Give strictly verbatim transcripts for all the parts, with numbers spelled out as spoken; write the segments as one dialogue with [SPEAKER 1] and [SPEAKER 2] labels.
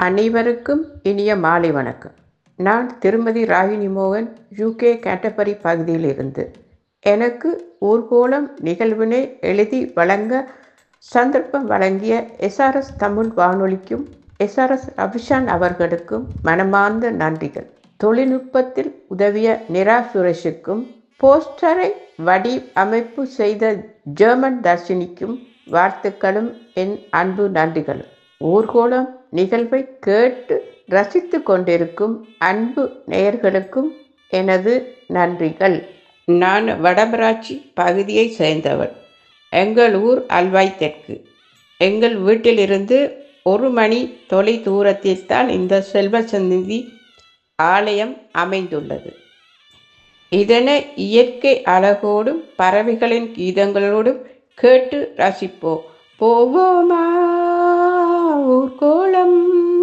[SPEAKER 1] அனைவருக்கும் இனிய மாலை வணக்கம். நான் திருமதி ராகினி மோகன், யூகே கேட்டபரி பகுதியிலிருந்து. எனக்கு ஊர்கோலம் நிகழ்வினை எழுதி வழங்க சந்தர்ப்பம் வழங்கிய எஸ்ஆர்எஸ் தமிழ் வானொலிக்கும் எஸ்ஆர்எஸ் அபிஷான் அவர்களுக்கும் மனமார்ந்த நன்றிகள். தொழில்நுட்பத்தில் உதவிய நிரா சுரேஷுக்கும், போஸ்டரை வடி அமைப்பு செய்த ஜெர்மன் தர்ஷினிக்கும் வாழ்த்துக்களும் என் அன்பு நன்றிகளும். ஊர்கோலம் நிகழ்வை கேட்டு ரசித்து கொண்டிருக்கும் அன்பு நேயர்களுக்கும் எனது நன்றிகள். நான் வடமராட்சி பகுதியை சேர்ந்தவள். எங்கள் ஊர் அல்வாய் தெற்கு. எங்கள் வீட்டிலிருந்து ஒரு மணி தொலை தூரத்தில் தான் இந்த செல்வசந்நிதி ஆலயம் அமைந்துள்ளது. இதனை இயற்கை அழகோடும் பறவைகளின் கீதங்களோடும் கேட்டு ரசிப்போம். போவோமா ஊர்கோலம்.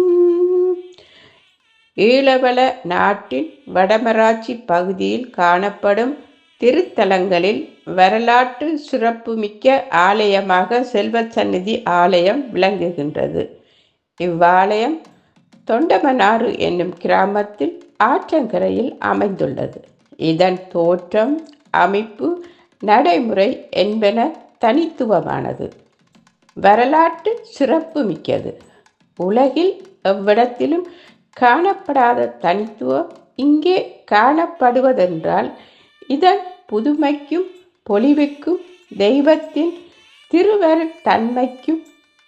[SPEAKER 1] ஈழவள நாட்டின் வடமராட்சி பகுதியில் காணப்படும் திருத்தலங்களில் வரலாற்று சிறப்புமிக்க ஆலயமாக செல்வசந்நிதி ஆலயம் விளங்குகின்றது. இவ்வாலயம் தொண்டமனாறு என்னும் கிராமத்தில் ஆற்றங்கரையில் அமைந்துள்ளது. இதன் தோற்றம், அமைப்பு, நடைமுறை என்பன தனித்துவமானது, வரலாற்று சிறப்புமிக்கது. உலகில் எவ்விடத்திலும் காணப்படாத தனித்துவம் இங்கே காணப்படுவதென்றால் இதன் புதுமைக்கும் பொலிவுக்கும் தெய்வத்தின் திருவருட் தன்மைக்கும்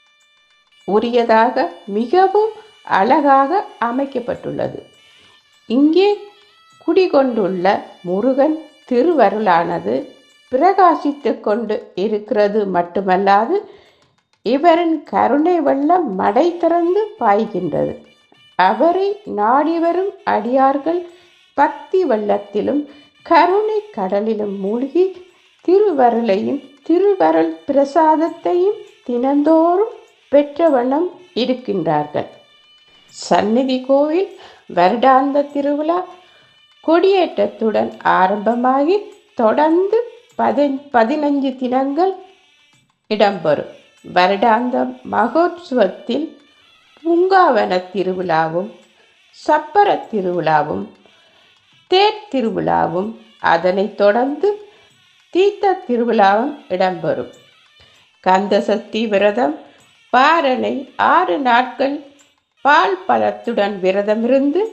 [SPEAKER 1] உரியதாக மிகவும் அழகாக அமைக்கப்பட்டுள்ளது. இங்கே குடிகொண்டுள்ள முருகன் திருவருளானது பிரகாசித்து கொண்டு இருக்கிறது மட்டுமல்லாது இவரின் கருணை வெள்ளம் மடை திறந்து பாய்கின்றது. அவரை நாடி வரும் அடியார்கள் பக்தி வெள்ளத்திலும் கருணை கடலிலும் மூழ்கி திருவருளையும் திருவருள் பிரசாதத்தையும் தினந்தோறும் பெற்ற வண்ணம் இருக்கின்றார்கள். சந்நிதி கோவில் வருடாந்த திருவிழா கொடியேற்றத்துடன் ஆரம்பமாகி தொடர்ந்து பதி பதினஞ்சு தினங்கள் இடம்பெறும். வருடாந்த மகோத்சவத்தில் பூங்காவன திருவிழாவும், சப்பர திருவிழாவும், தேர் திருவிழாவும், அதனைத் தொடர்ந்து தீர்த்த திருவிழாவும் இடம்பெறும். கந்தசஷ்டி விரதம் பாரணை ஆறு நாட்கள் பால் பழத்துடன் விரதமிருந்து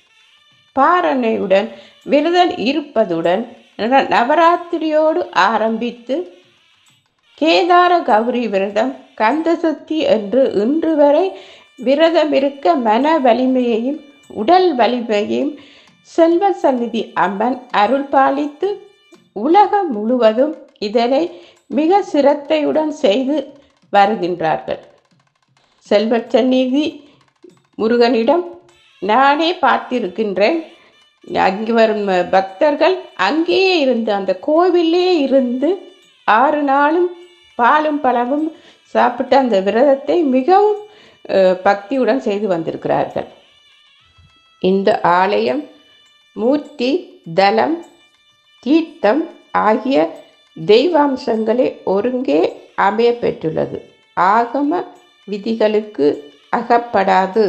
[SPEAKER 1] பாரணையுடன் விரதம் இருப்பதுடன் நவராத்திரியோடு ஆரம்பித்து கேதார கௌரி விரதம், கந்தசஷ்டி என்று இன்று வரை விரதமிருக்க மன வலிமையையும் உடல் வலிமையையும் செல்வசந்நிதி அம்மன் அருள் பாலித்து உலகம் முழுவதும் இதனை மிக சிரத்தையுடன் செய்து வருகின்றார்கள். செல்வசந்நிதி முருகனிடம் நானே பார்த்திருக்கின்றேன். அங்கு வரும் பக்தர்கள் அங்கேயே இருந்து அந்த கோவிலே இருந்து ஆறு நாளும் பாலும் பழமும் சாப்பிட்டு அந்த விரதத்தை மிகவும் பக்தியுடன் செய்து வந்திருக்கிறார்கள். இந்த ஆலயம் மூர்த்தி, தலம், தீர்த்தம் ஆகிய தெய்வாம்சங்களே ஒருங்கே அமைய பெற்றுள்ளது. ஆகம விதிகளுக்கு அகப்படாது.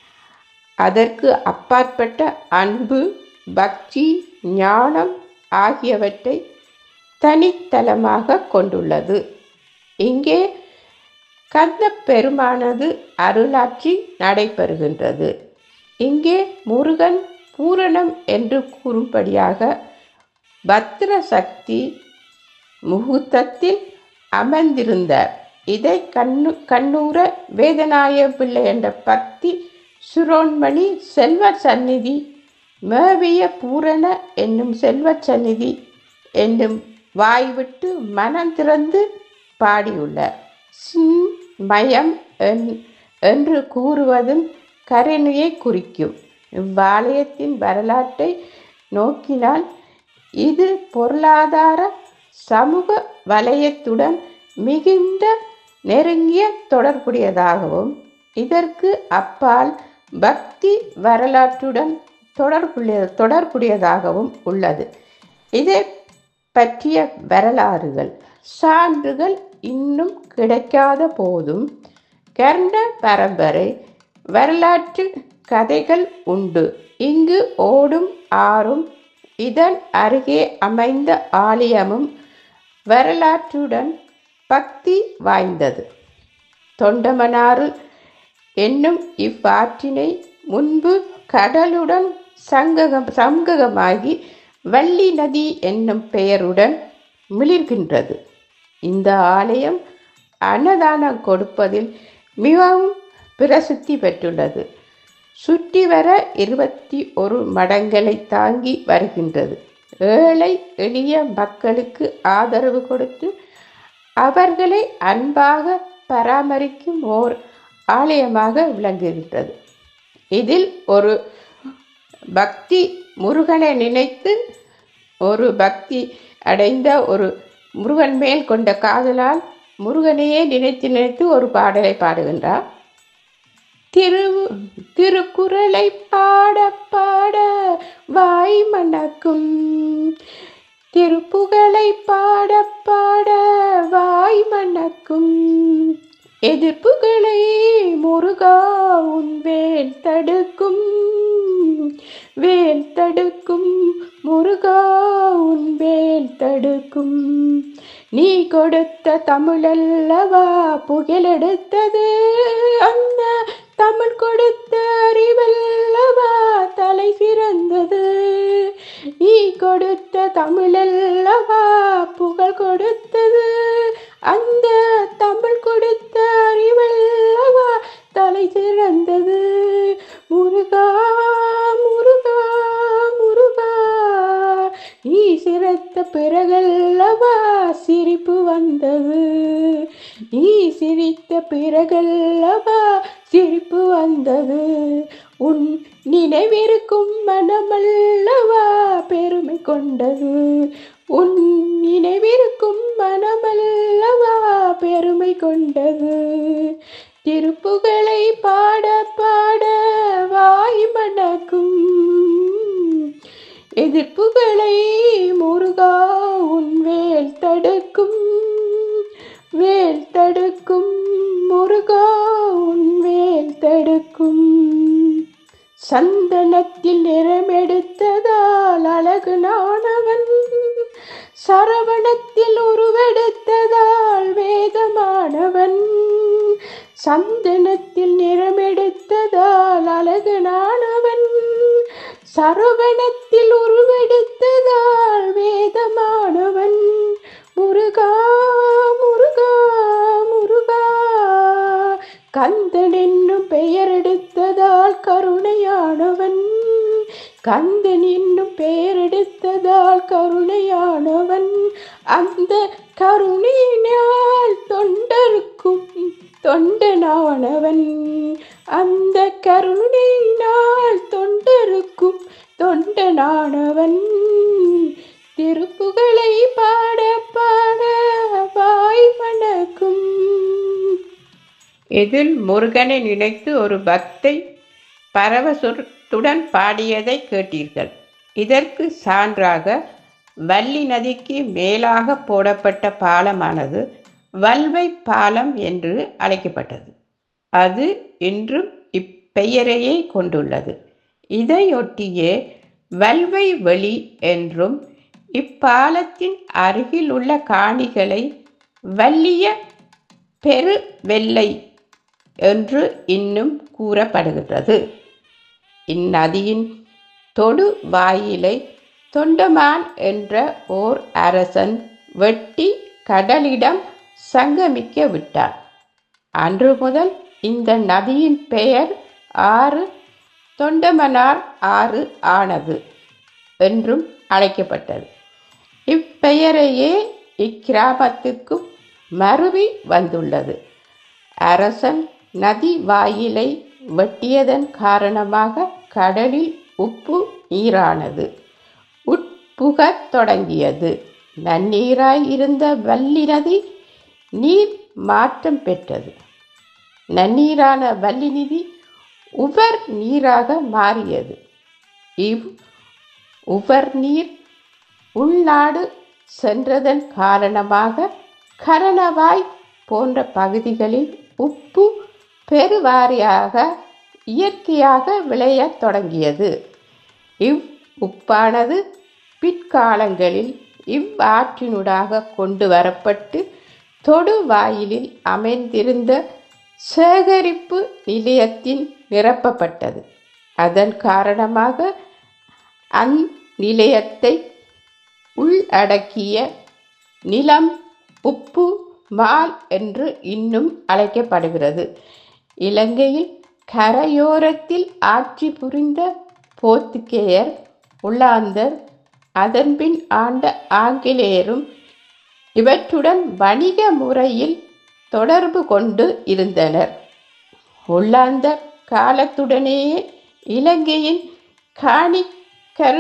[SPEAKER 1] அதற்கு அப்பாற்பட்ட அன்பு, பக்தி, ஞானம் ஆகியவற்றை தனித்தலமாக கொண்டுள்ளது. இங்கே கந்த பெருமானது அருளாட்சி நடைபெறுகின்றது. இங்கே முருகன் பூரணம் என்று கூறும்படியாக பத்ர சக்தி முகூர்த்தத்தில் அமர்ந்திருந்தார். இதை கண்ணு கண்ணூர வேதநாய பிள்ளை என்ற பக்தி சுரோன்மணி செல்வசந்நிதி மேவிய பூரண என்னும் செல்வசந்நிதி என்னும் வாய்விட்டு மனம் திறந்து பாடியுள்ளார். சின் மயம் என்று கூறுவதும் கருணையை குறிக்கும். இவ்வாலயத்தின் வரலாற்றை நோக்கினால் இது பொருளாதார சமூக வலயத்துடன் மிகுந்த நெருங்கிய தொடர்புடையதாகவும் இதற்கு அப்பால் பக்தி வரலாற்றுடன் தொடர்புடைய தொடர்புடையதாகவும் உள்ளது. இதை பற்றிய வரலாறுகள் சான்றுகள் இன்னும் கிடைக்காத போதும் கர்ண பரம்பரை வரலாற்று கதைகள் உண்டு. இங்கு ஓடும் ஆறும் இதன் அருகே அமைந்த ஆலயமும் வரலாற்றுடன் பக்தி வாய்ந்தது. தொண்டமனாறு என்னும் இவ்வாற்றினை முன்பு கடலுடன் சங்ககம் சங்ககமாகி வள்ளி நதி என்னும் பெயருடன் மிளிர்கின்றது. இந்த ஆலயம் அன்னதானம் கொடுப்பதில் மிகவும் பிரசித்தி பெற்றுள்ளது. சுற்றி வர இருபத்தி ஒரு மடங்களை தாங்கி வருகின்றது. ஏழை எளிய மக்களுக்கு ஆதரவு கொடுத்து அவர்களை அன்பாக பராமரிக்கும் ஓர் ஆலயமாக விளங்குகின்றது. இதில் ஒரு பக்தி முருகனை நினைத்து ஒரு பக்தி அடைந்த ஒரு முருகன் மேல் கொண்ட காதலால் முருகனையே நினைத்து நினைத்து ஒரு பாடலை பாடுகின்றார். திரு திருக்குறளை பாட பாட வாய் மணக்கும், திருப்புகழை பாட பாட வாய் மணக்கும், எதிர்ப்புகளை முருகா உன் வேல் தடுக்கும், வேல் தடுக்கும் முருகா உன் வேல் தடுக்கும். நீ கொடுத்த தமிழல்லவா புகழெடுத்தது, அந்த தமிழ் கொடுத்த அறிவல்லவா தலை சிறந்தது. நீ கொடுத்த தமிழல்லவா புகழ் கொடுத்தது, அந்த தமிழ் கொடுத்த அறிவல்லவா தலை சிறந்தது. முருகா முருகா முருகா நீ சிரித்த பிறகல்லவா சிரிப்பு வந்தது, நீ சிரித்த பிறகல்லவா சிரிப்பு வந்தது. உன் நினைவிருக்கும் மனமல்லவா பெருமை கொண்டது, உன் நினைவிருக்கும் மனமல்லவா பெருமை கொண்டது. திருப்புகழை பாட பாட வாய் மணக்கும், எதிர்ப்புகளை முருகா உன் வேல் தடுக்கும், வேல் தடுக்கும் முருகா உன் வேல் தடுக்கும். சந்தனத்தில் நிறமெடுத்ததால் அழகு நானவன், சரவணத்தில் உருவெடுத்ததால் வேதமானவன். சந்தனத்தில் நிறமெடுத்ததால் அழகு நானவன், சரவணத்தில் உருவெடுத்ததால் வேதமானவன். முருகா முருகா முருகா கந்தன் என்னும் பெயர் எடுத்ததால் கருணையானவன், கந்தன் என்னும் பெயர் எடுத்ததால் கருணையானவன். அந்த கருணையினால் தொண்டருக்கும் தொண்டனானவன், அந்த கருணையினால் தொண்டருக்கும் தொண்டனானவன். திருப்புகழை பாட பாட வாய் மணக்கும். இதில் முருகனை நினைத்து ஒரு பக்தை பரவசத்துடன் பாடியதை கேட்டீர்கள். இதற்கு சான்றாக வள்ளி நதிக்கு மேலாக போடப்பட்ட பாலமானது வல்வை பாலம் என்று அழைக்கப்பட்டது. அது இன்றும் இப்பெயரையே கொண்டுள்ளது. இதையொட்டியே வல்வை வெளி என்றும் இப்பாலத்தின் அருகில் உள்ள காணிகளை வல்லிய பெரு வெள்ளை என்று இன்னும் கூறப்படுகின்றது. இந்நதியின் தொடு வாயிலை தொண்டமான் என்ற ஓர் அரசன் வெட்டி கடலிடம் சங்கமிக்க விட்டான். அன்று முதல் இந்த நதியின் பெயர் ஆறு தொண்டமனார் ஆறு ஆனது என்றும் அழைக்கப்பட்டது. இப்பெயரையே இக்கிராமத்துக்கும் மருவி வந்துள்ளது. அரசன் நதி வாயிலை வெட்டியதன் காரணமாக கடலில் உப்பு நீரானது உட்புகத் தொடங்கியது. நன்னீராய் இருந்த வள்ளி நதி நீர் மாற்றம் பெற்றது. நன்னீரான வள்ளி நதி உவர் நீராக மாறியது. இவ் உவர் நீர் உள்நாடு சென்றதன் காரணமாக கரணவாய் போன்ற பகுதிகளில் உப்பு பெருவாரியாக இயற்கையாக விளையத் தொடங்கியது. இவ் உப்பானது பிற்காலங்களில் இவ்வாற்றினூடாக கொண்டு வரப்பட்டு தொடுவாயிலில் அமைந்திருந்த சேகரிப்பு நிலையத்தின் நிரப்பப்பட்டது. அதன் காரணமாக அந்நிலையத்தை உள்ளடக்கிய நிலம் உப்பு மால் என்று இன்னும் அழைக்கப்படுகிறது. இலங்கையில் கரையோரத்தில் ஆட்சி புரிந்த போர்த்துகேயர், ஒல்லாந்தர், அதன்பின் ஆண்ட ஆங்கிலேயரும் இவற்றுடன் வணிக முறையில் தொடர்பு கொண்டு இருந்தனர். ஒல்லாந்தர் காலத்துடனேயே இலங்கையின் காணி கரு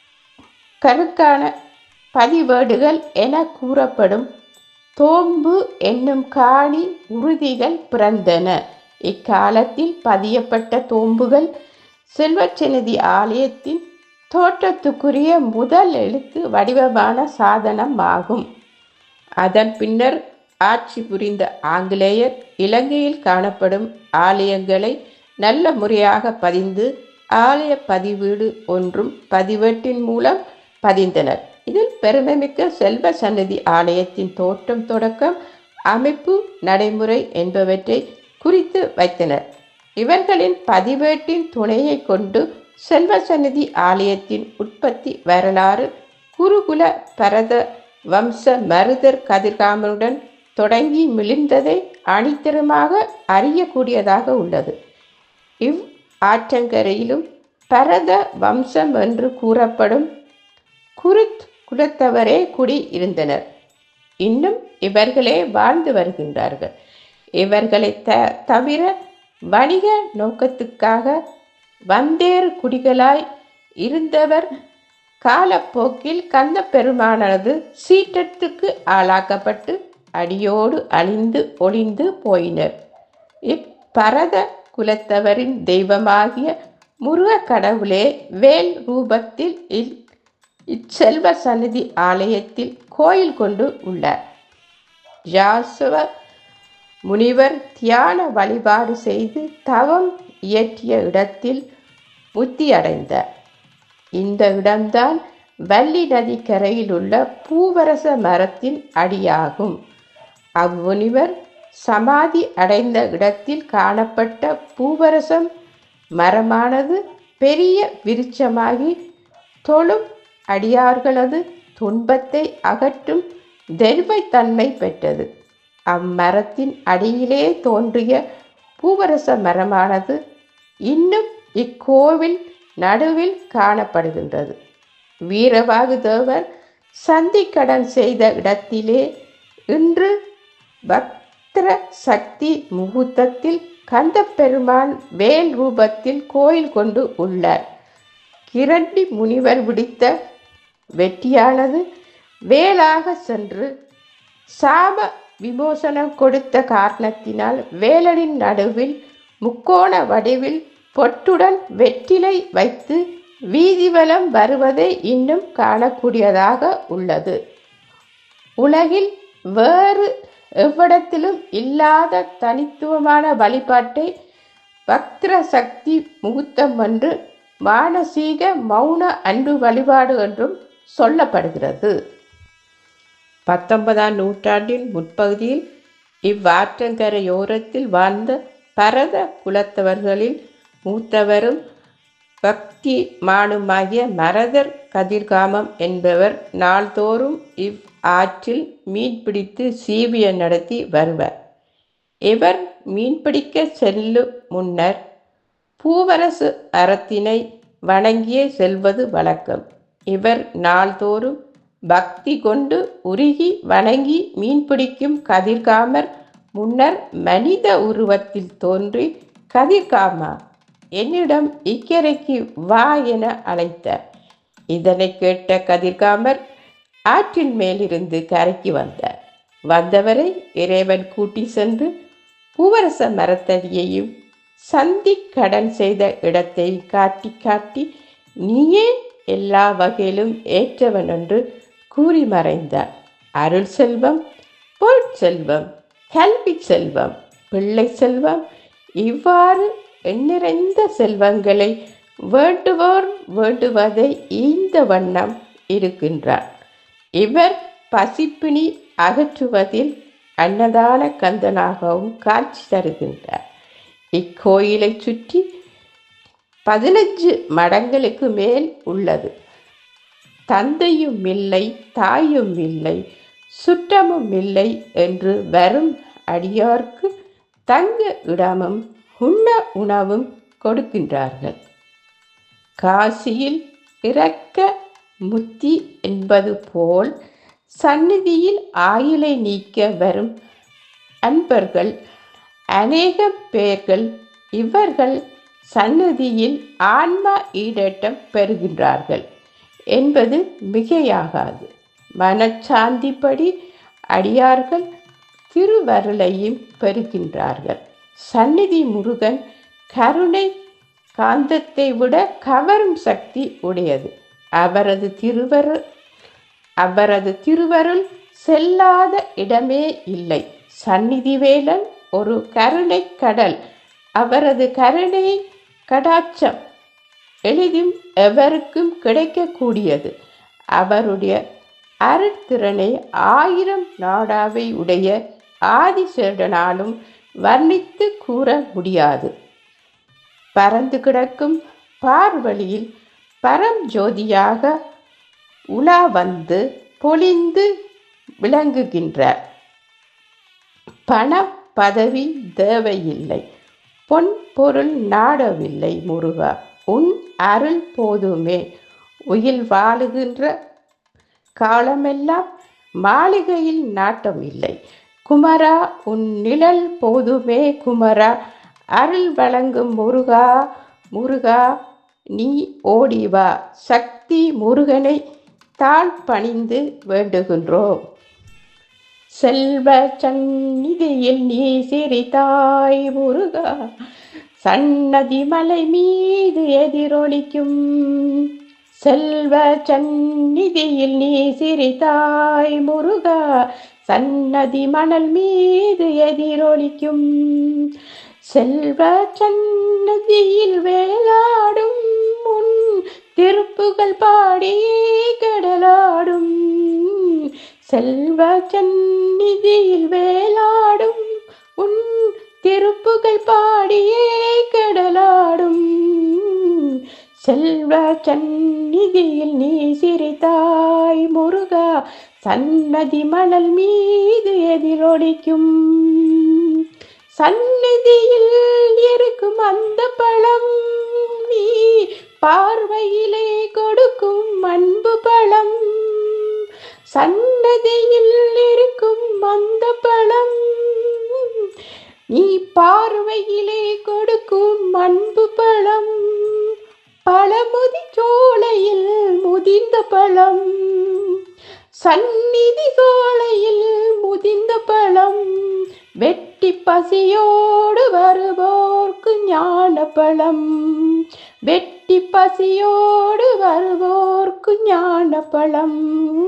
[SPEAKER 1] கருக்கான பதிவேடுகள் என கூறப்படும் தோம்பு என்னும் காணி உறுதிகள் பிறந்தன. இக்காலத்தில் பதியப்பட்ட தோம்புகள் செல்வச்சந்நிதி ஆலயத்தின் தோற்றத்துக்குரிய முதல் எழுத்து வடிவமான சாதனம் ஆகும். அதன் பின்னர் ஆட்சி புரிந்த ஆங்கிலேயர் இலங்கையில் காணப்படும் ஆலயங்களை நல்ல முறையாக பதிந்து ஆலய பதிவீடு ஒன்றும் பதிவேட்டின் மூலம் பதிந்தனர். இதில் பெருமைமிக்க செல்வ சந்நிதி ஆலயத்தின் தோற்றம், தொடக்கம், அமைப்பு, நடைமுறை என்பவற்றை குறித்து வைத்தனர். இவர்களின் பதிவேட்டின் துணையை கொண்டு செல்வ சந்நிதி ஆலயத்தின் உற்பத்தி வரலாறு குருகுல பரத வம்ச மருதர் கதிர்காமனுடன் தொடங்கி மிளிர்ந்ததை அணித்தரமாக அறியக்கூடியதாக உள்ளது. இவ் ஆற்றங்கரையிலும் பரத வம்சம் என்று கூறப்படும் குருத் குலத்தவரே குடி இருந்தனர். இன்னும் இவர்களே வாழ்ந்து வருகின்றார்கள். இவர்களை த தவிர வணிக நோக்கத்துக்காக வந்தேறு குடிகளாய் இருந்தவர் காலப்போக்கில் கந்த பெருமானது சீற்றத்துக்கு ஆளாக்கப்பட்டு அடியோடு அழிந்து ஒளிந்து போயினர். இப்பரத குலத்தவரின் தெய்வமாகிய முருக கடவுளே வேல் ரூபத்தில் இல் இச்செல்வ சந்நிதி ஆலயத்தில் கோயில் கொண்டு உள்ளார். யாசுவ முனிவர் தியான வழிபாடு செய்து தவம் இயற்றிய இடத்தில் புத்தி அடைந்தார். இந்த இடம்தான் வள்ளி நதி கரையில் உள்ள பூவரச மரத்தின் அடியாகும். அவ்முனிவர் சமாதி அடைந்த இடத்தில் காணப்பட்ட பூவரசம் மரமானது பெரிய விருட்சமாகி தொழும் அடியார்களது துன்பத்தை அகற்றும் தெய்வத்தன்மை பெற்றது. அம்மரத்தின் அடியிலே தோன்றிய பூவரச மரமானது இன்னும் இக்கோவில் நடுவில் காணப்படுகின்றது. வீரவாகு தேவர் சந்திக்கடன் செய்த இடத்திலே இன்று பக்திர சக்தி முகூர்த்தத்தில் கந்த பெருமான் வேல் ரூபத்தில் கோயில் கொண்டு உள்ளார். கிரண்டி முனிவர் விடுத்த வெற்றியானது வேலாக சென்று சாப விமோசனம் கொடுத்த காரணத்தினால் வேலனின் நடுவில் முக்கோண வடிவில் பொட்டுடன் வெற்றிலை வைத்து வீதிவலம் வருவதை இன்னும் காணக்கூடியதாக உள்ளது. உலகில் வேறு எவ்விடத்திலும் இல்லாத தனித்துவமான வழிபாட்டை பக்திர சக்தி முகூர்த்தம் என்று மானசீக மௌன அன்பு வழிபாடு என்றும் சொல்லப்படுகிறது. பத்தொன்பதாம் நூற்றாண்டின் முற்பகுதியில் இவ்வாற்றங்கரையோரத்தில் வாழ்ந்த பரத குலத்தவர்களில் மூத்தவரும் பக்தி மானுமாகிய மரதர் கதிர்காமம் என்பவர் நாள்தோறும் இவ் ஆற்றில் மீன்பிடித்து சீவியம் நடத்தி வருவர். இவர் மீன்பிடிக்க செல்லும் முன்னர் பூவரசு அறத்தினை வணங்கியே செல்வது வழக்கம். இவர் நாள்தோறும் பக்தி கொண்டு உருகி வணங்கி மீன்பிடிக்கும் கதிர்காமர் முன்னர் மனித உருவத்தில் தோன்றி, கதிர்காமா, என்னிடம் இக்கரைக்கு வா என அழைத்தார். இதனை கேட்ட கதிர்காமர் ஆற்றின் மேலிருந்து கரைக்கு வந்தார். வந்தவரை இறைவன் கூட்டி சென்று பூவரச மரத்தடியையும் சந்தி கடன் செய்த இடத்தை காட்டி காட்டி நீயே எல்லா வகையிலும் ஏற்றவன் என்று கூறி மறைந்தார். அருள் செல்வம், பொருட்செல்வம், கல்வி செல்வம், பிள்ளை செல்வம், இவ்வாறு எண்ணிறைந்த செல்வங்களை வேண்டுவோர் வேண்டுவதை ஈந்த வண்ணம் இருக்கின்றார். இவர் பசிப்பினி அகற்றுவதில் அன்னதான கந்தனாகவும் காட்சி தருகின்றார். இக்கோயிலை சுற்றி பதினஞ்சு மடங்களுக்கு மேல் உள்ளது. தந்தையும் இல்லை, தாயும் இல்லை, சுற்றமும் இல்லை என்று வரும் அடியார்க்கு தங்க இடமும் உண்ண உணவும் கொடுக்கின்றார்கள். காசியில் இறக்க முத்தி என்பது போல் சந்நிதியில் ஆயுளை நீக்க வரும் அன்பர்கள் அநேக பேர்கள் இவர்கள் சந்நிதியில் ஆன்மா ஈடேற்றம் பெறுகின்றார்கள் என்பது மிகையாகாது. மனச்சாந்திப்படி அடியார்கள் திருவருளையும் பெறுகின்றார்கள். சந்நிதி முருகன் கருணை காந்தத்தை விட கவரும் சக்தி உடையது. அவரது திருவருள் அவரது திருவருள் செல்லாத இடமே இல்லை. சந்நிதி வேலன் ஒரு கருணை கடல். அவரது கருணை கடாட்சம் எளிதும் எவருக்கும் கிடைக்கக்கூடியது. அவருடைய அருட்திறனை ஆயிரம் நாடாவை உடைய ஆதிசேடனாலும் வர்ணித்து கூற முடியாது. பறந்து கிடக்கும் பார்வழியில் பரம் ஜோதியாக உலா வந்து பொலிந்து விளங்குகின்றார். பண பதவி தேவையில்லை, பொன் பொருள் நாடவில்லை முருகா, உன் அருள் போதுமே. உயில் வாழுகின்ற காலமெல்லாம் மாளிகையில் நாட்டம் இல்லை. குமரா, உன் நிழல் போதுமே குமரா, அருள் வழங்கும் முருகா முருகா, நீ ஓடிவா. சக்தி முருகனை தாழ் பணிந்து வேண்டுகின்றோம். செல்வ சந்நிதியில் நீ சிரித்தாய் முருகா, சன்னதி மலை மீது எதிரொலிக்கும். செல்வ சந்நிதியில் நீ சிரித்தாய் முருகா, சன்னதி மணல் மீது எதிரொலிக்கும். செல்வ சன்னதியில் வேலாடும் உன் திருப்புகள் பாடியே கடலாடும். செல்வ சந்நிதியில் வேலாடும் உன் திருப்புகள் பாடியே கடலாடும். செல்வ சந்நிதியில் நீ சிரித்தாய் முருகா, சன்னதி மணல் மீது எதிரொலிக்கும். சந்நிதியில் இருக்கும் அந்த பழம் நீ பார்வையிலே கொடுக்கும் அன்பு பழம். சன்னதியில் இருக்கும் அந்த பழம் நீ பார்வையிலே கொடுக்கும் அன்பு பழம். பழமுதி சோலையில் முதிர்ந்த பழம், சந்நிதி சோலையில் முதிர்ந்த பழம். வெட்டி பசியோடு வருவோர்க்கு ஞான பழம், வெட்டி பசியோடு வருவோர்க்கு ஞான பழம்.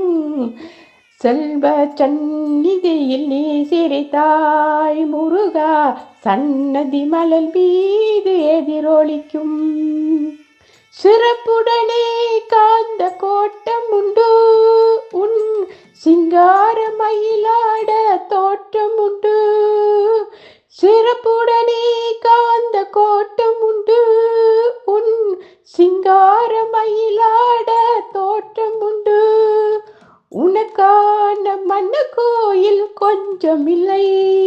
[SPEAKER 1] செல்வ சந்நிதியில் நீ சிரித்தாய் முருகா, சன்னதி மலல் மீது எதிரொலிக்கும். சிறப்புடனே காந்த கோட்டம் உண்டு, உன் சிங்கார மயிலாட தோற்றம் உண்டு. சிறப்புடனே காந்த கோட்டம் உண்டு, உன் சிங்கார மயிலாட தோற்றம் உண்டு. உனக்கான மன்ன கோயில் கொஞ்சமில்லை,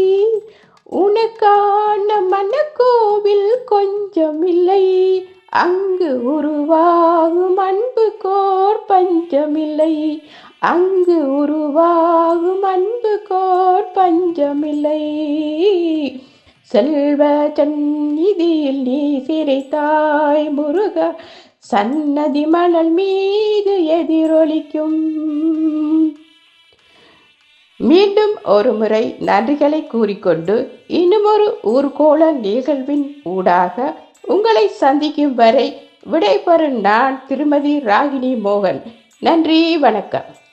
[SPEAKER 1] உனக்கான மன்ன கோவில் கொஞ்சமில்லை. அங்கு உருவாகும் அன்பு கோர் பஞ்சமில்லை, அங்கு உருவாகும் அன்பு கோர் பஞ்சமில்லை. செல்வ சந்நிதியில் நீ சிரித்தாய் முருகா, சன்னதி மணல் மீது எதிரொலிக்கும். மீண்டும் ஒரு முறை நன்றிகளை கூறிக்கொண்டு இன்னும் ஒரு ஊர்கோள நிகழ்வின் ஊடாக உங்களை சந்திக்கும் வரை விடைபெறும் நான் திருமதி ராகினி மோகன். நன்றி, வணக்கம்.